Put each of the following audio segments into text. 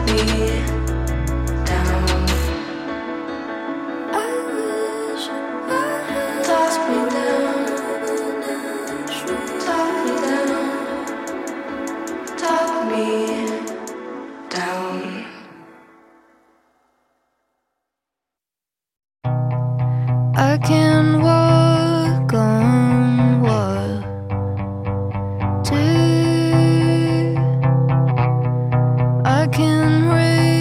I can walk on water. I can raise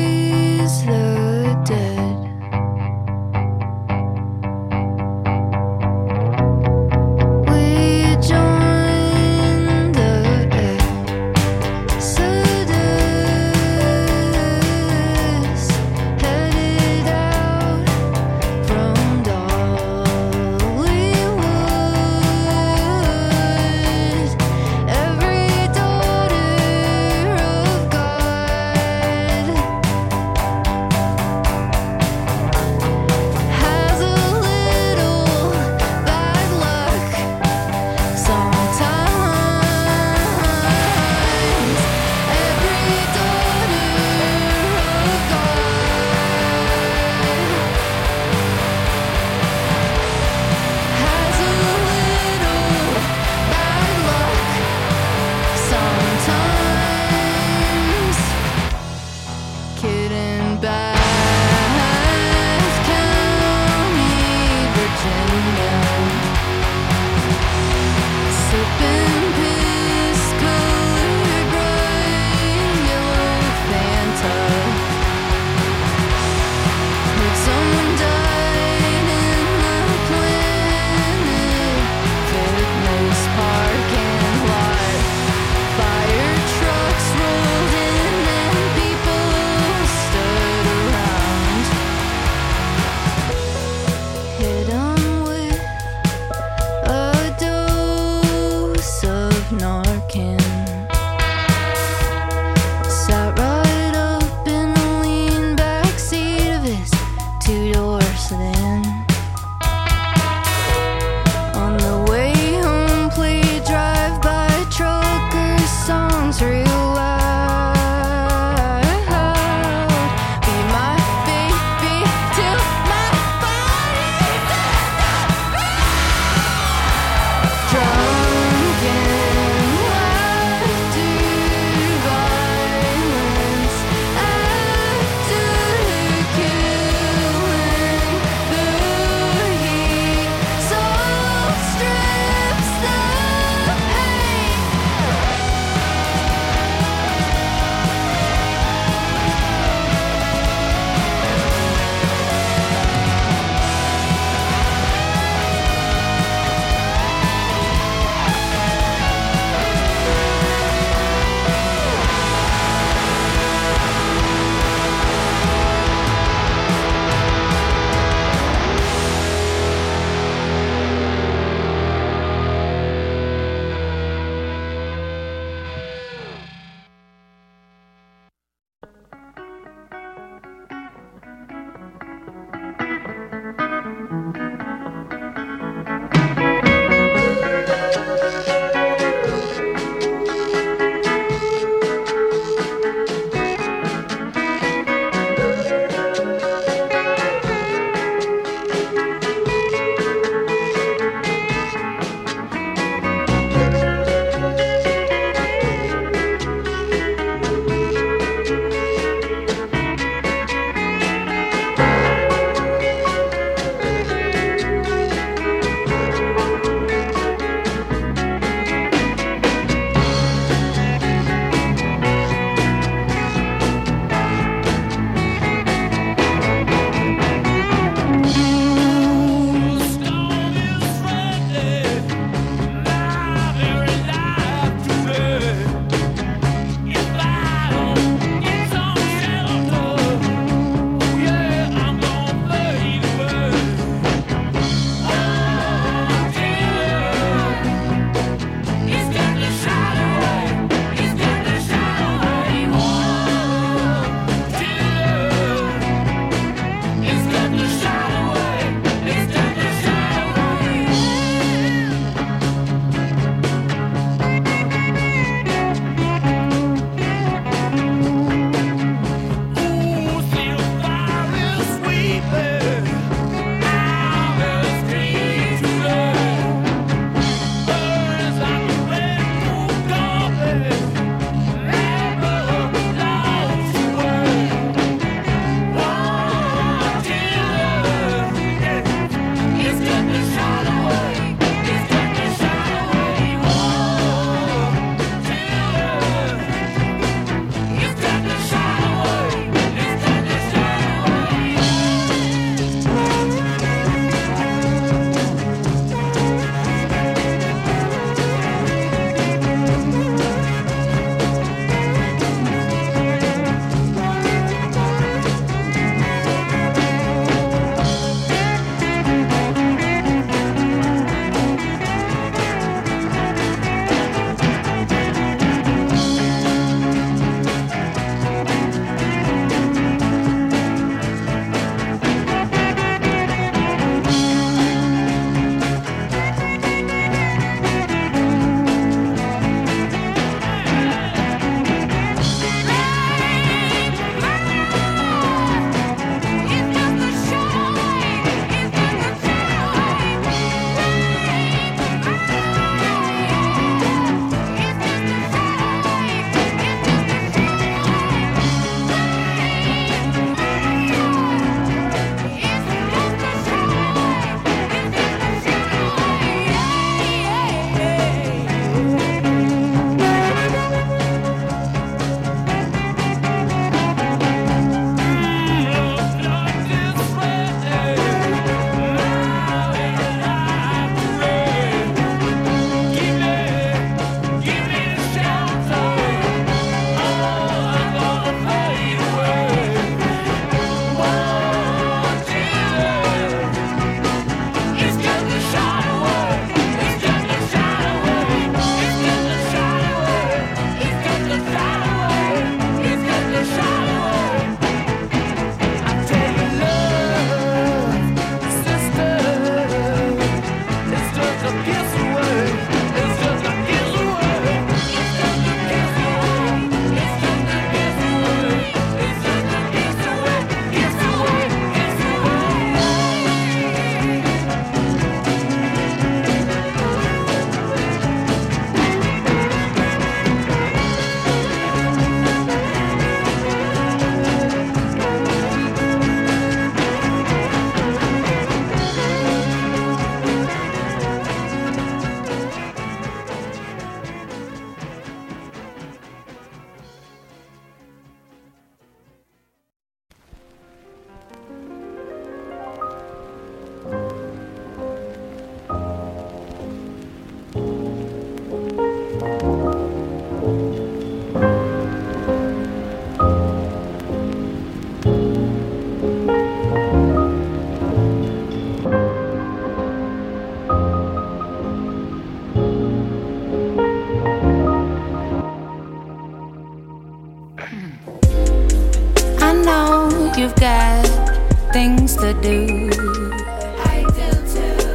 you've got things to do. I do too.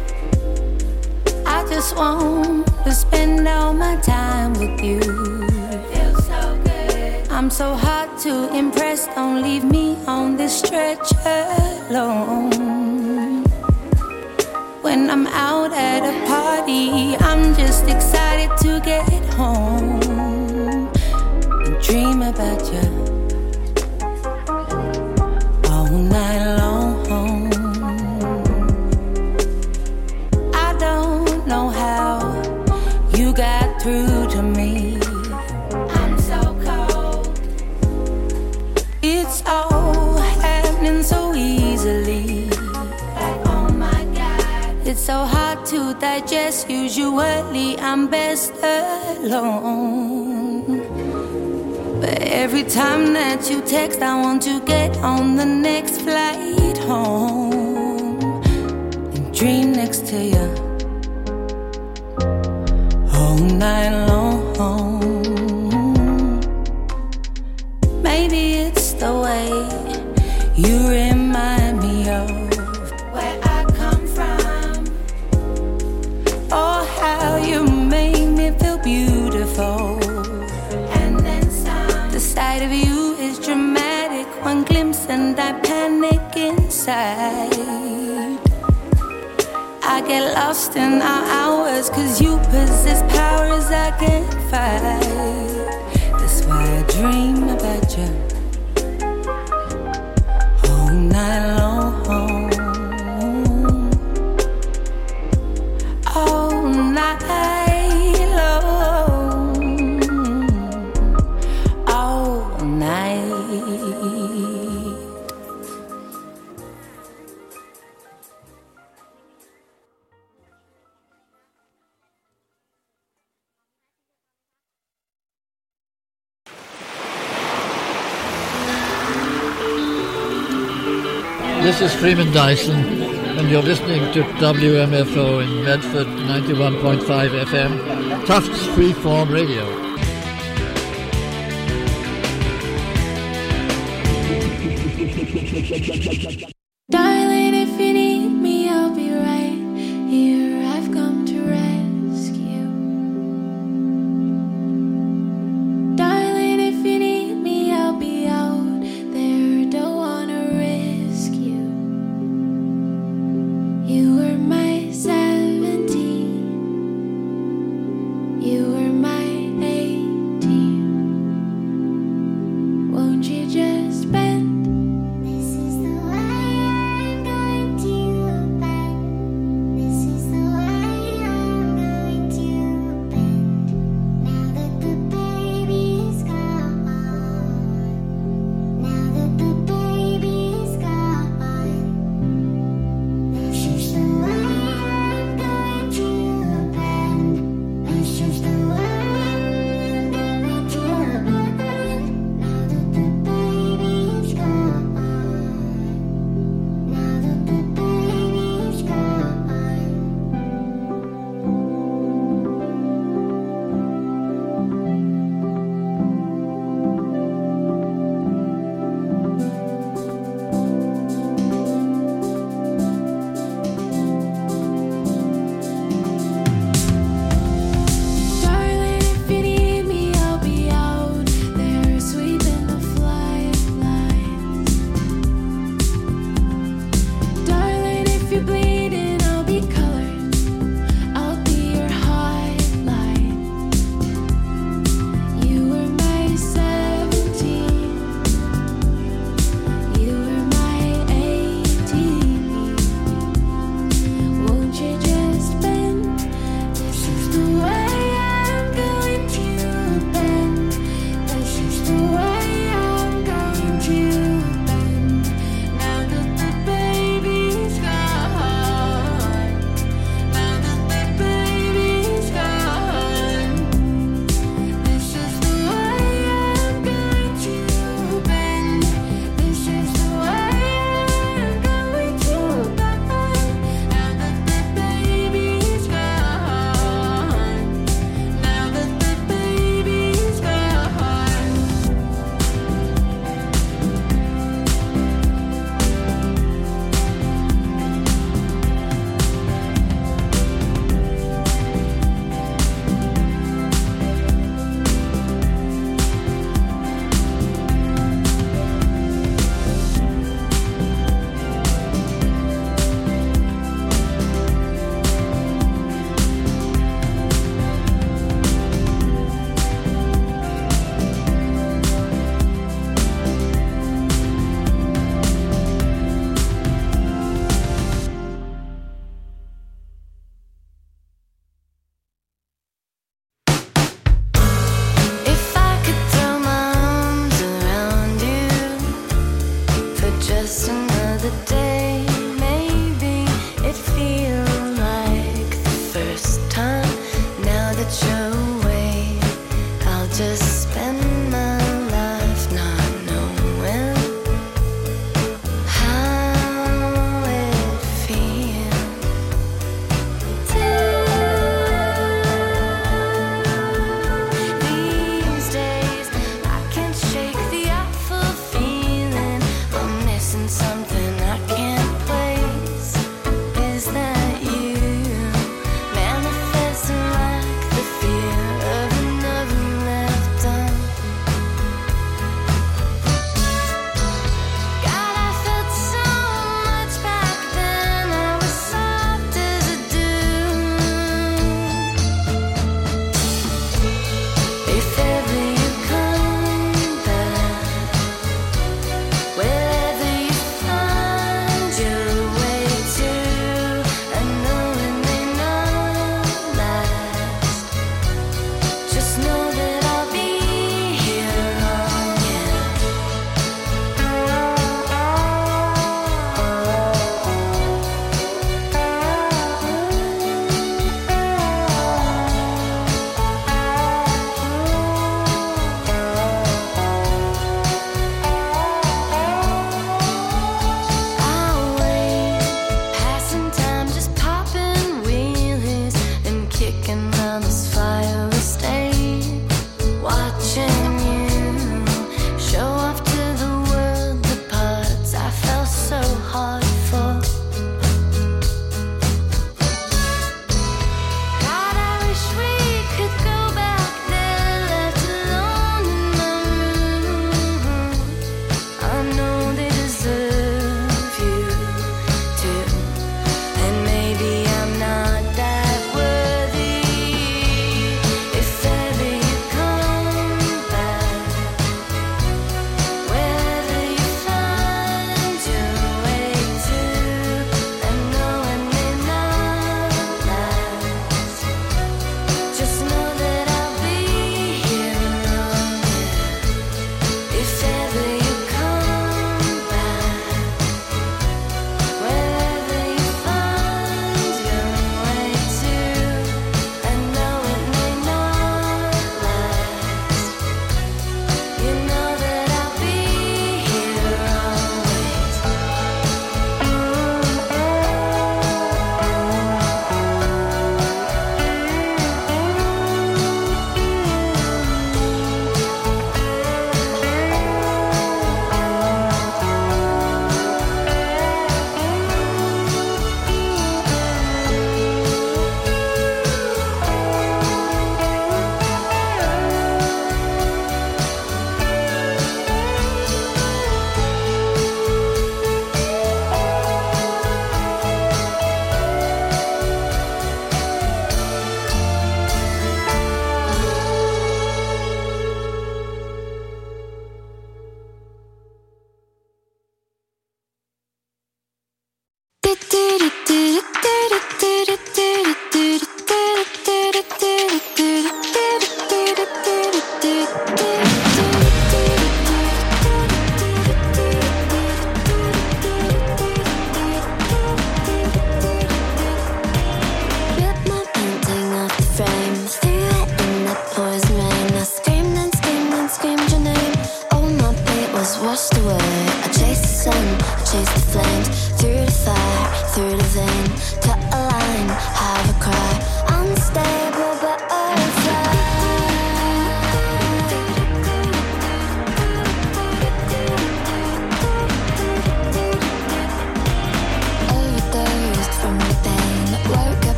I just want to spend all my time with you. Feels so good. I'm so hard to impress, don't leave me on this stretch alone. When I'm out at a party, I'm just excited to get home and dream about you all night long. I don't know how you got through to me. I'm so cold. It's all happening so easily. Like, oh my God. It's so hard to digest. Usually I'm best alone, but every time that you text, I want to get on the next flight home and dream next to you all night long. Maybe it's the way you remind me of Where I come from. oh, how you make me feel beautiful. And then some. The sight of you is dramatic. One glimpse and I panic inside. I get lost in our hours, 'cause you possess powers I can't fight. That's why I dream about you all night long. All night long. All night. This is Freeman Dyson, and you're listening to WMFO in Medford 91.5 FM, Tufts Freeform Radio. Darling, if you need me, I'll be right here. I've come to rescue. Darling, if you need me, I'll be out there. Don't wanna risk you. You were my 17. You were my 18. Won't you just bend? This is the way I'm gonna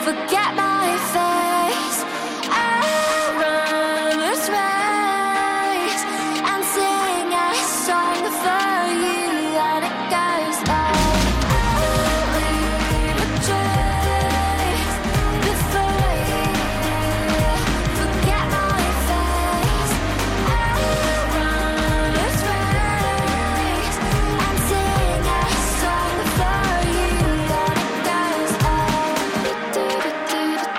forget my face. I'll run this race and sing a song for you, and it goes like, I'll leave a trace before you forget my face. I'll run this race and sing a song for you, and it goes like, do do do do.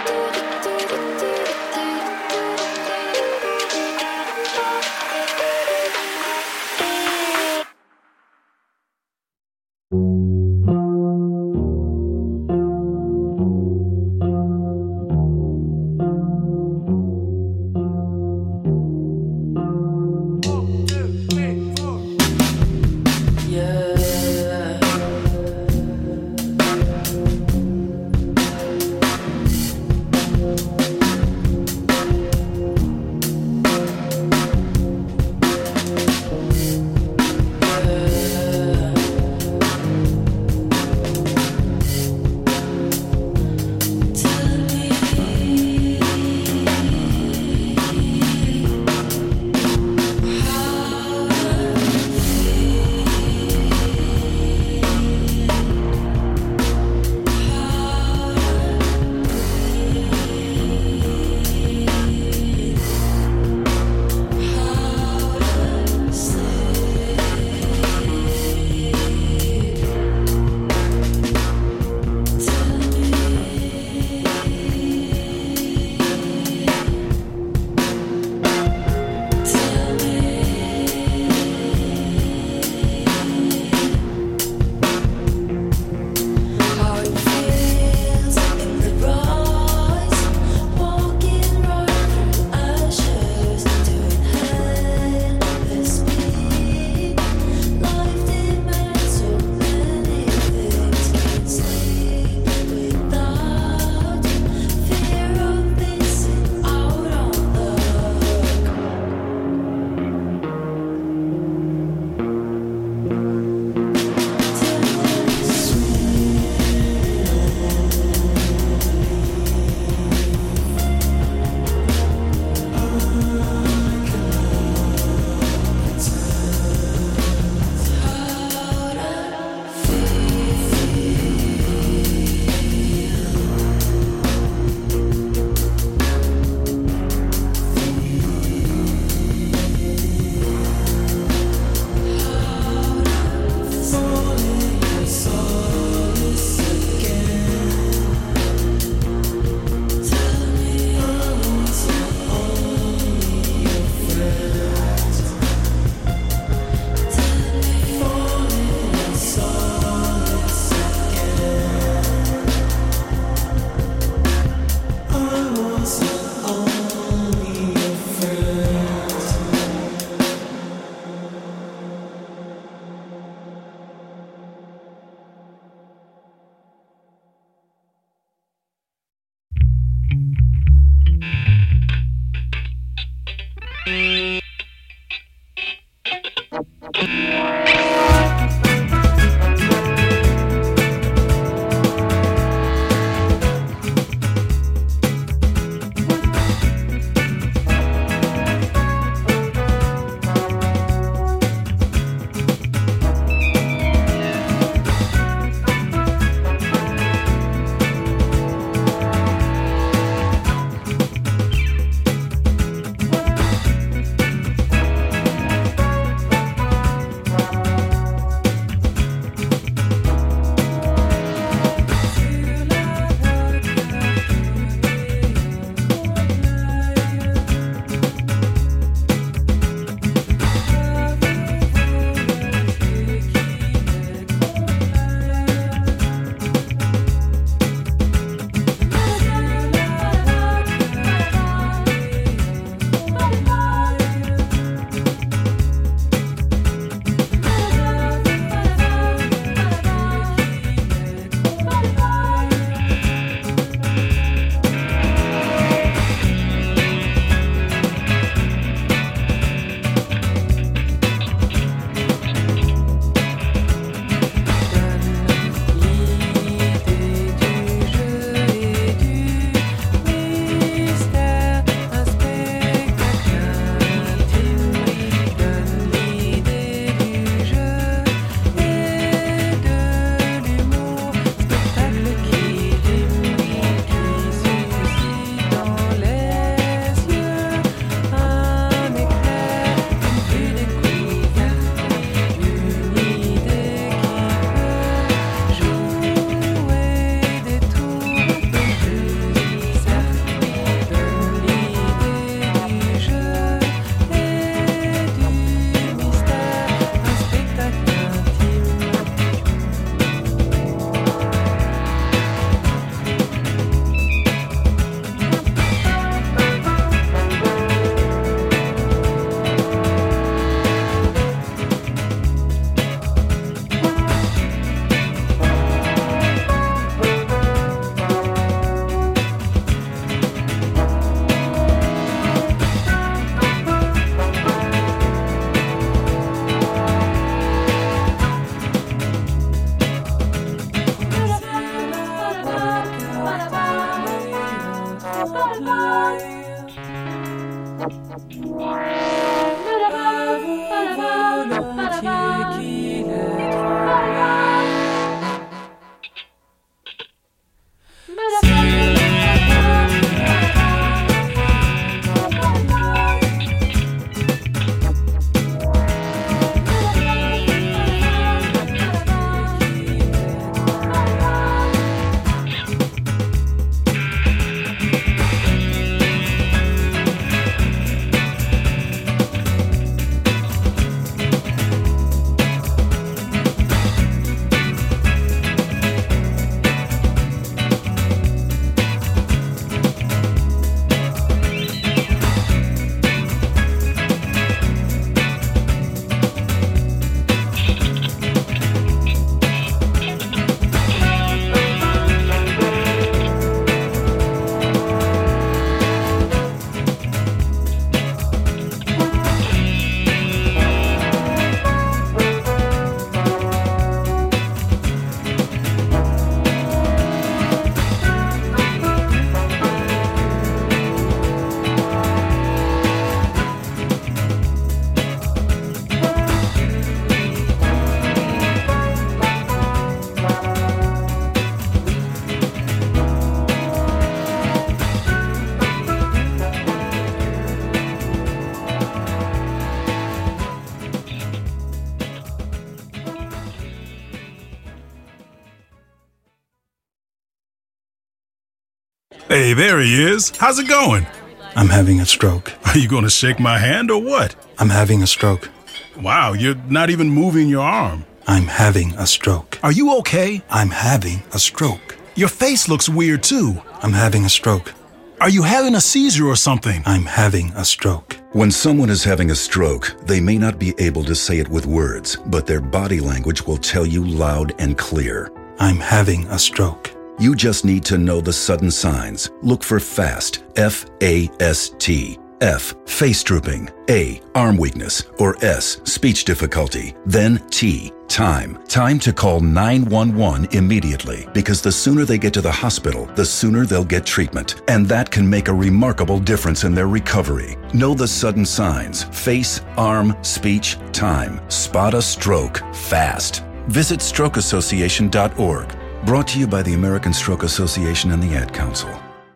Hey, there he is. How's it going? I'm having a stroke. Are you going to shake my hand or what? I'm having a stroke. Wow, you're not even moving your arm. I'm having a stroke. Are you okay? I'm having a stroke. Your face looks weird too. I'm having a stroke. Are you having a seizure or something? I'm having a stroke. When someone is having a stroke, they may not be able to say it with words, but their body language will tell you loud and clear. I'm having a stroke. You just need to know the sudden signs. Look for FAST, F-A-S-T. F, face drooping. A, arm weakness. Or S, speech difficulty. Then T, time. Time to call 911 immediately, because the sooner they get to the hospital, the sooner they'll get treatment. And that can make a remarkable difference in their recovery. Know the sudden signs. Face, arm, speech, time. Spot a stroke fast. Visit strokeassociation.org. Brought to you by the American Stroke Association and the Ad Council.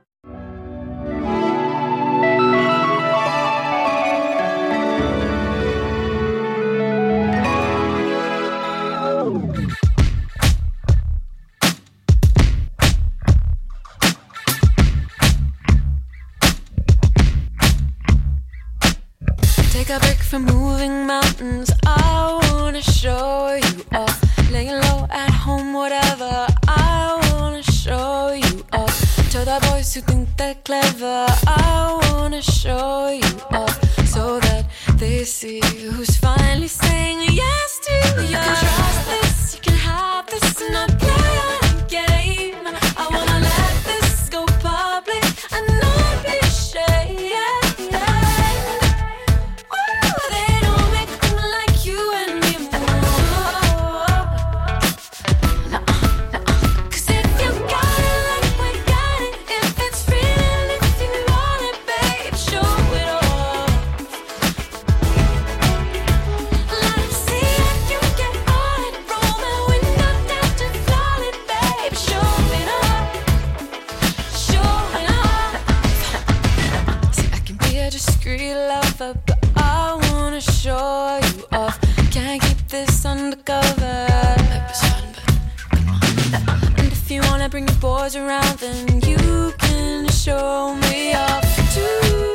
Take a break from moving mountains. I wanna show you off. Laying low at home, whatever. I wanna show you off. To the boys who think they're clever, I wanna show you off, so that they see who's finally saying yes to you. You can trust this, you can have this, and not play a game. I wanna let this go public and not be ashamed. But I wanna show you off. Can't keep this undercover. And if you wanna bring your boys around, then you can show me off too.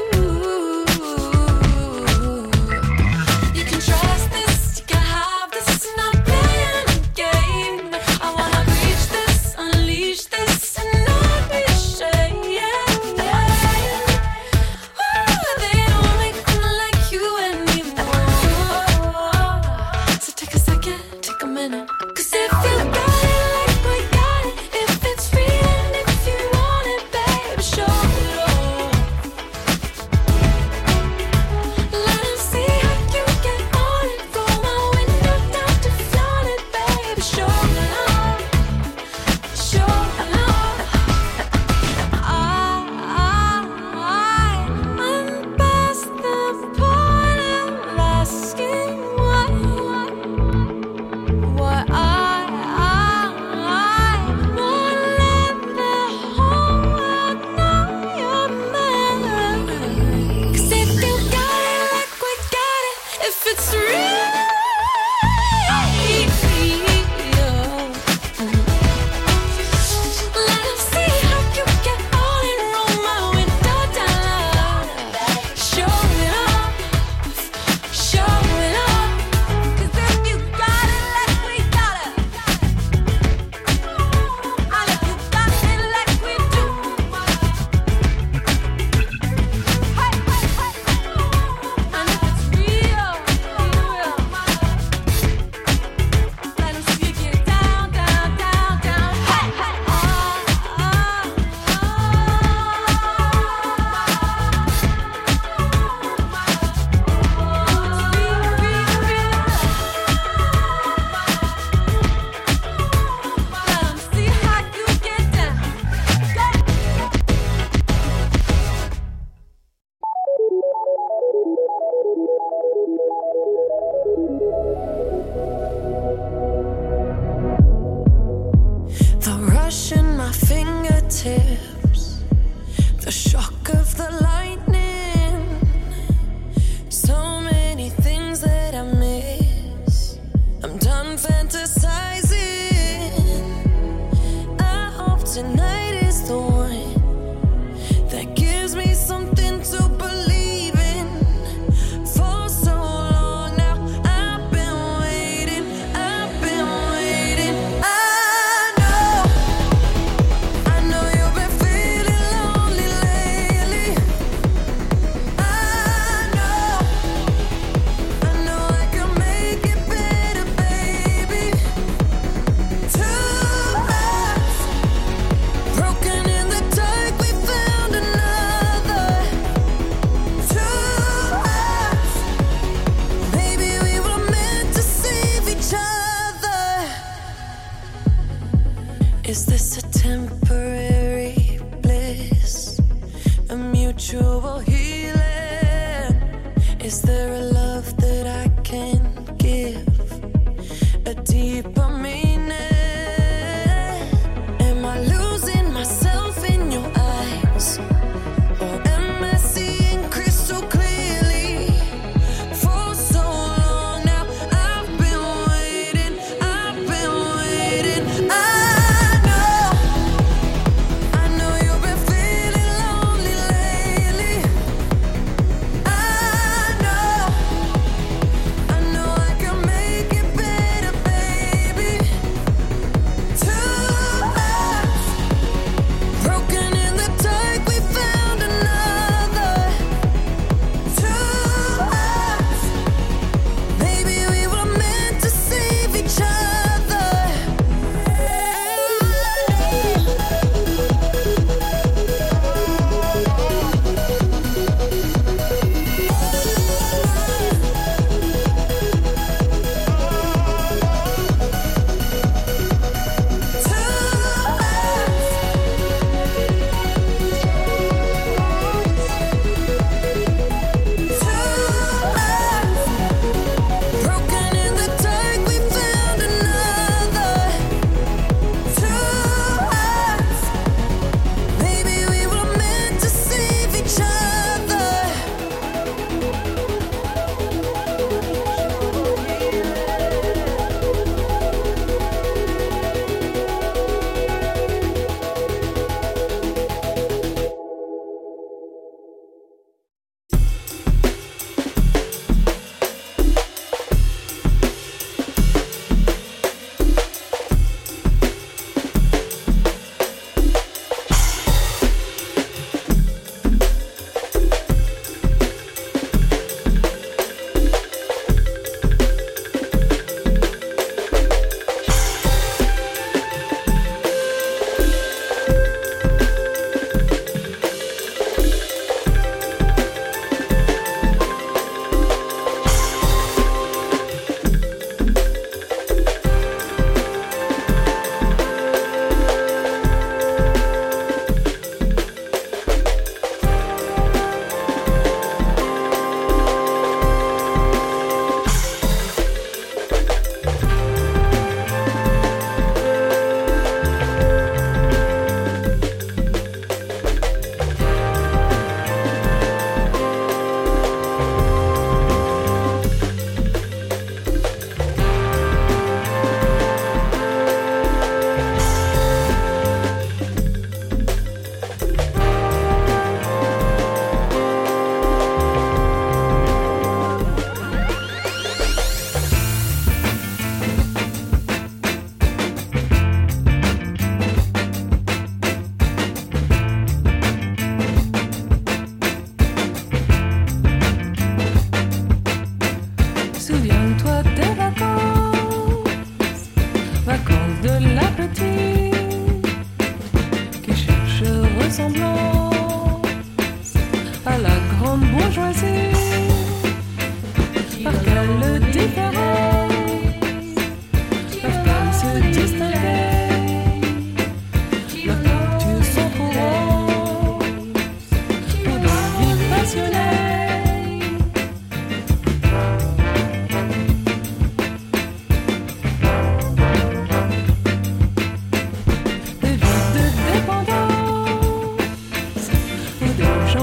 You can trust this, you can have this, not playing a game. I wanna reach this, unleash this, and not be ashamed.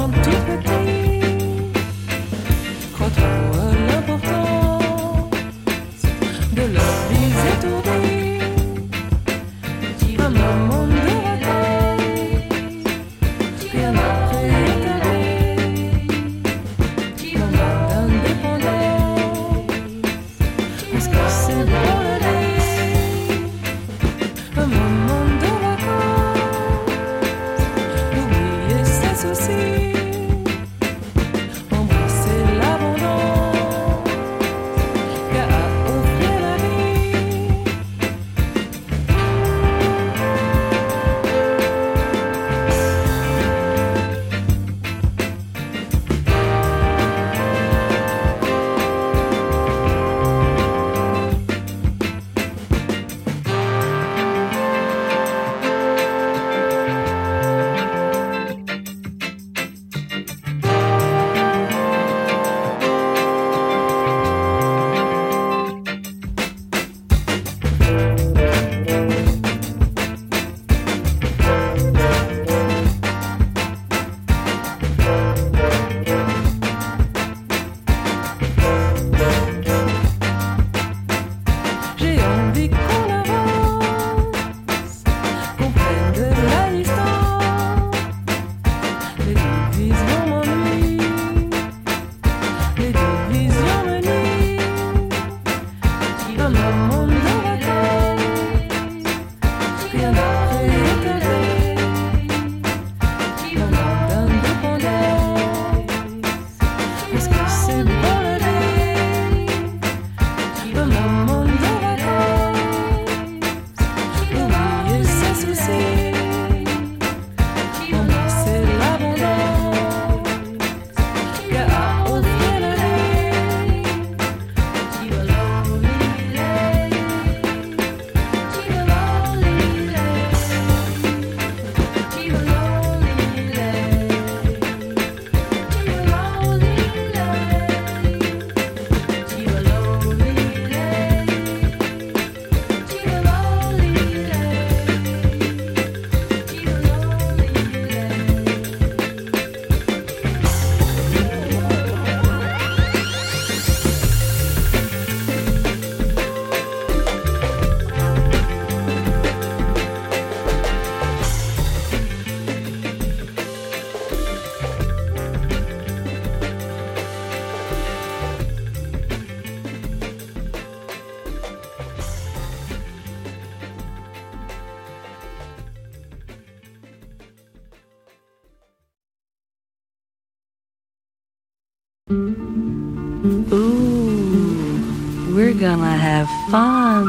Ooh, we're gonna have fun.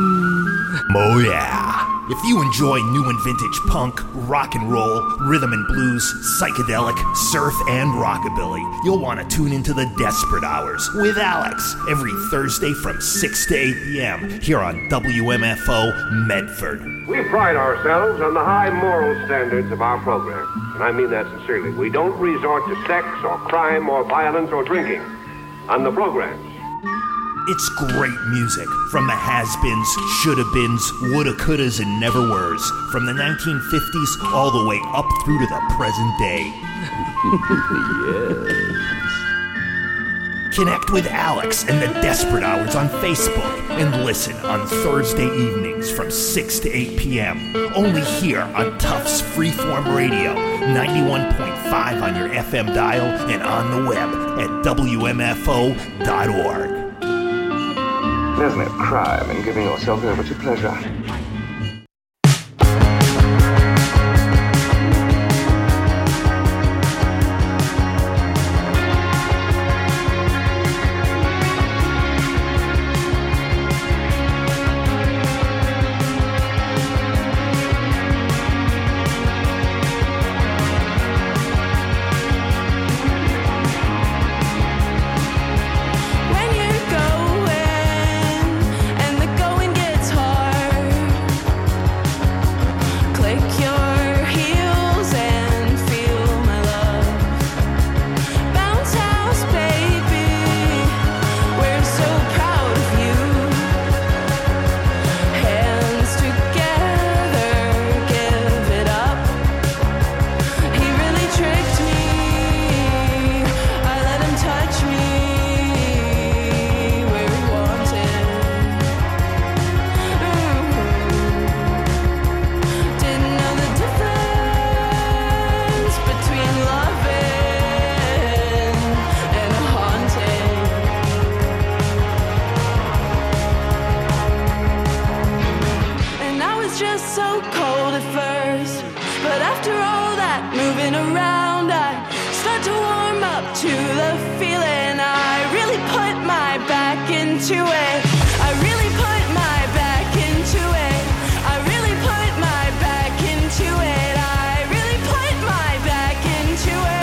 Oh yeah. If you enjoy new and vintage punk, rock and roll, rhythm and blues, psychedelic, surf, and rockabilly, you'll want to tune into the Desperate Hours with Alex every Thursday from 6 to 8 p.m. here on WMFO Medford. We pride ourselves on the high moral standards of our program, and I mean that sincerely. We don't resort to sex or crime or violence or drinking on the programs. It's great music from the has-beens, shoulda-beens, woulda, couldas, and never-weres, from the 1950s all the way up through to the present day. Yes. Connect with Alex and the Desperate Hours on Facebook and listen on Thursday evenings from 6 to 8 p.m. Only here on Tufts Freeform Radio, 91.5 on your FM dial and on the web at WMFO.org. There's no crime in giving yourself over to pleasure. When you're going and the going gets hard, moving around, I start to warm up to the feeling. I really put my back into it. I really put my back into it. I really put my back into it. I really put my back into it.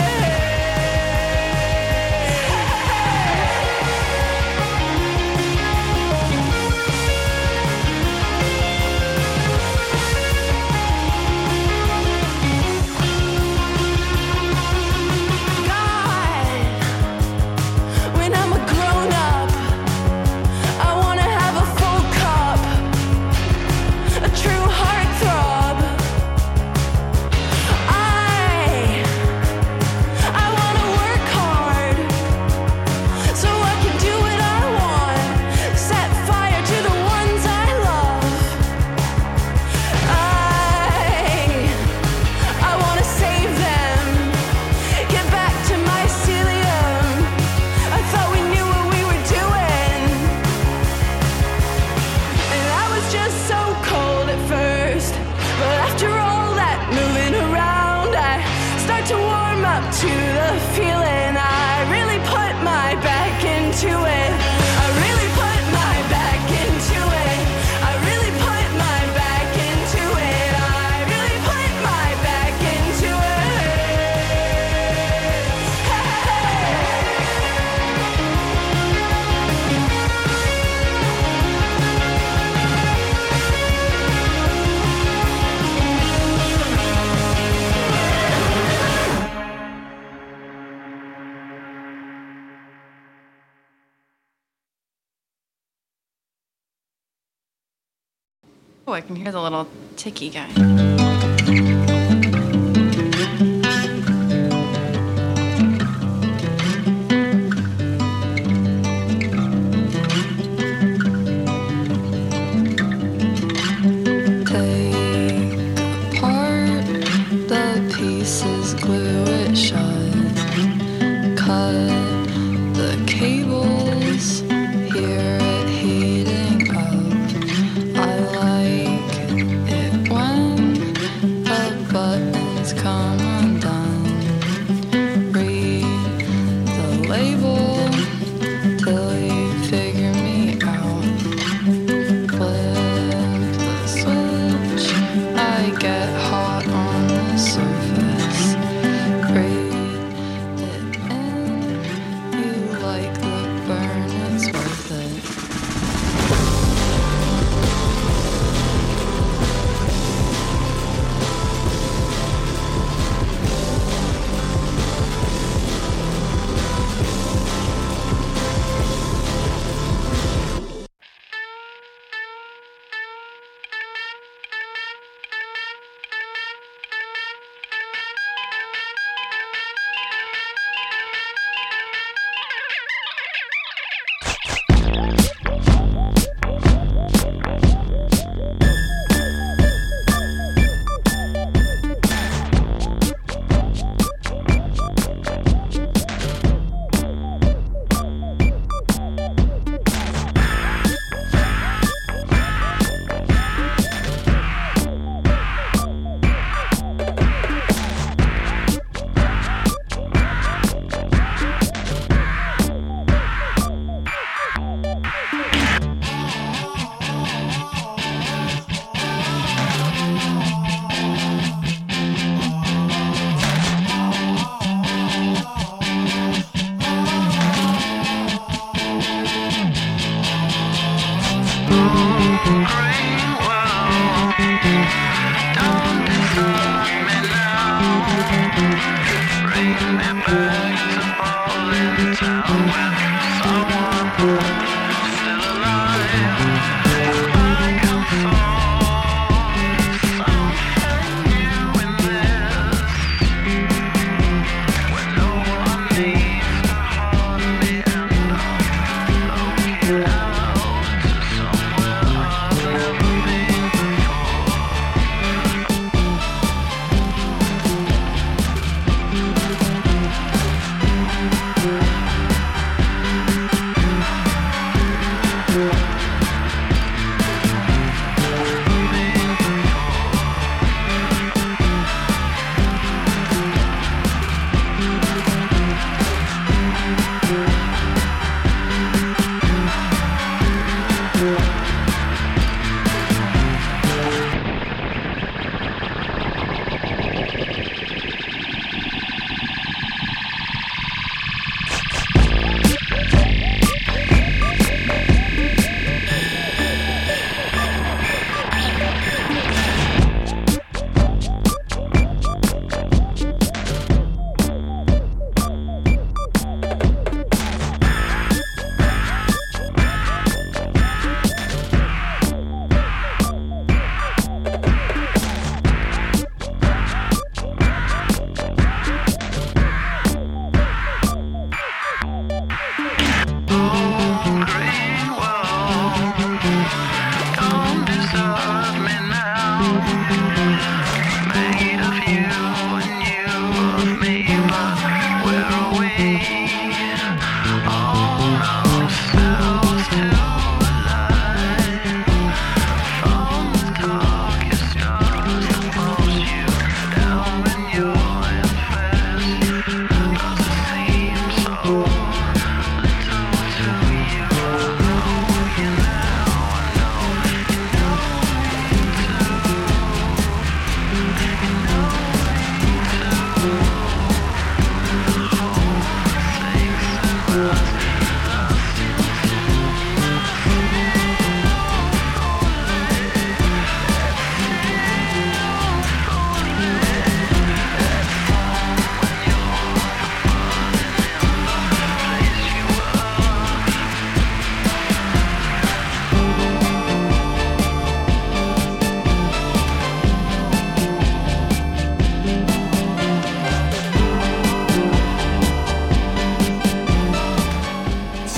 To the feeling, I really put my back into it. I really put my back into it. I really put my back into it. I really put my back into Oh, I can hear the little ticky guy.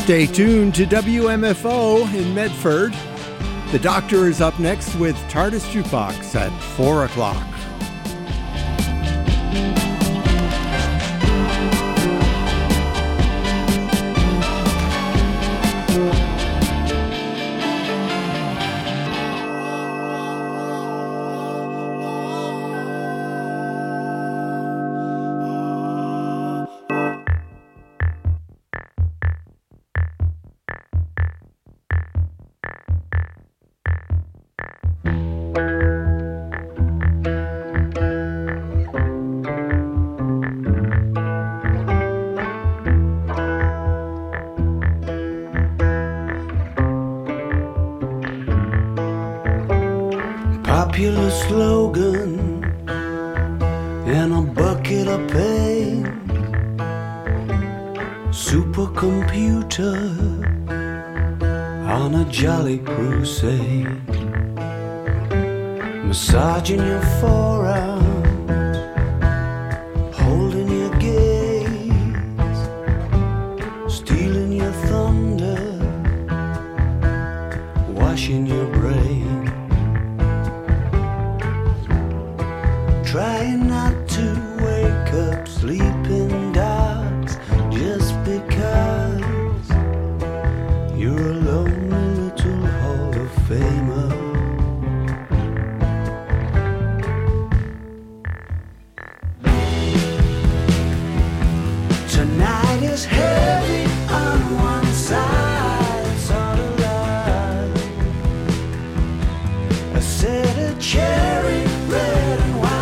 Stay tuned to WMFO in Medford. The Doctor is up next with TARDIS Jukebox at 4 o'clock. Popular slogan in a bucket of pain. Supercomputer on a jolly crusade. Massaging your forearms, holding your gaze, stealing your thunder, washing your brain. Trying not to wake up sleeping dogs just because you're a lonely little Hall of Famer. Tonight is heavy on one side, it's all alive. A set of cherry red and white.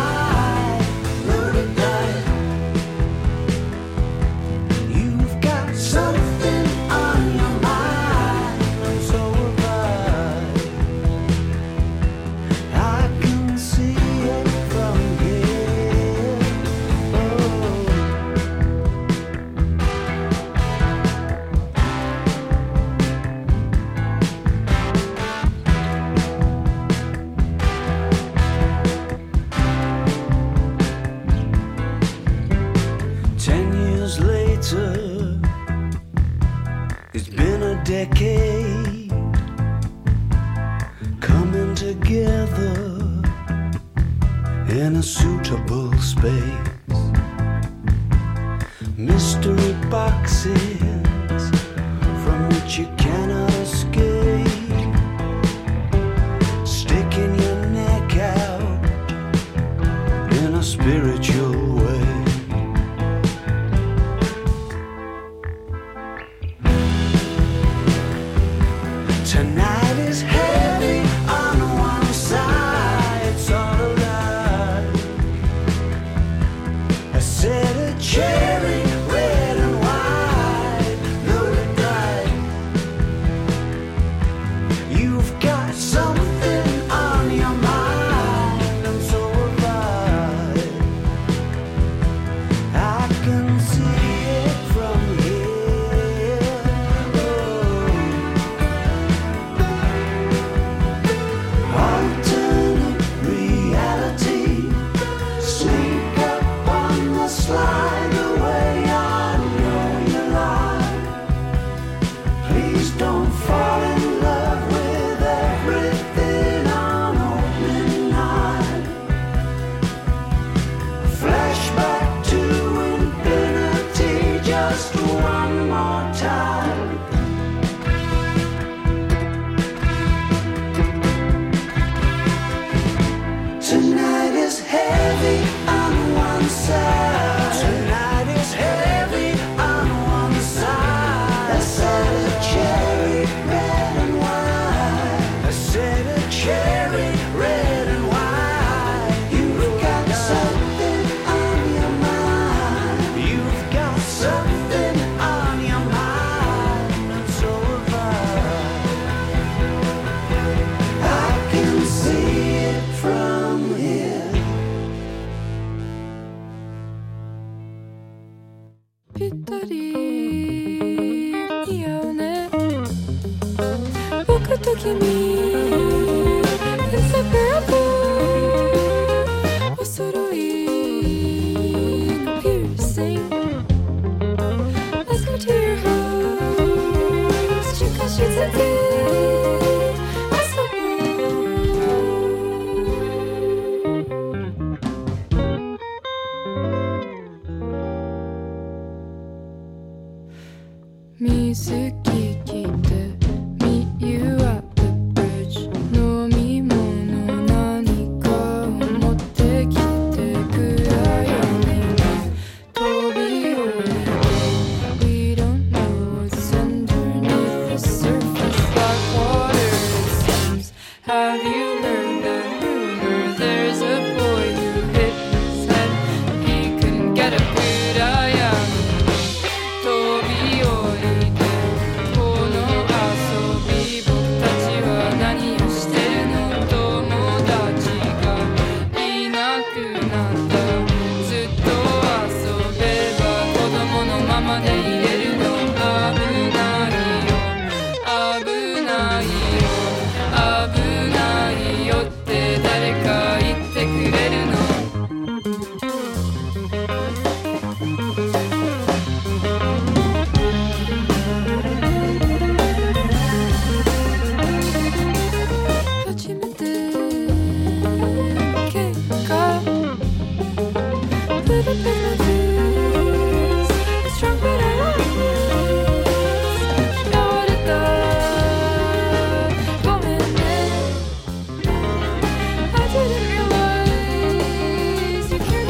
Decade coming together in a suitable space. Mystery boxes from which you cannot escape. Sticking your neck out in a spiritual way. Tonight is heavy on one side, it's all alive. A set of cherry red and white, loaded bright. You've got something on your mind, and so have I can see it from here. Alternate reality, sneak up on the slide the way I know you lie. Please don't fall in love with everything on opening night. Flashback to infinity just one more time. Tonight is heavy on one side. Tonight is heavy on one side. A set of cherry red and white. A set of cherry red and white. You've got something on your mind. You've got something on your mind, and so have I can see it from here. Let's go to your house. 水着着て Meet you at the bridge 飲み物何かを持ってきて暗闇に飛び降りて We don't know what's underneath the surface like water it seems Have you heard the rumor there's a boy who hit his head He couldn't get up暗闇飛び降りてこの遊び僕たちは何をしてるの友達がいなくなったずっと遊べば子供のままでいれるの危ないよ危ないよ危ないよって誰か言ってくれるの初めて喧嘩プルプル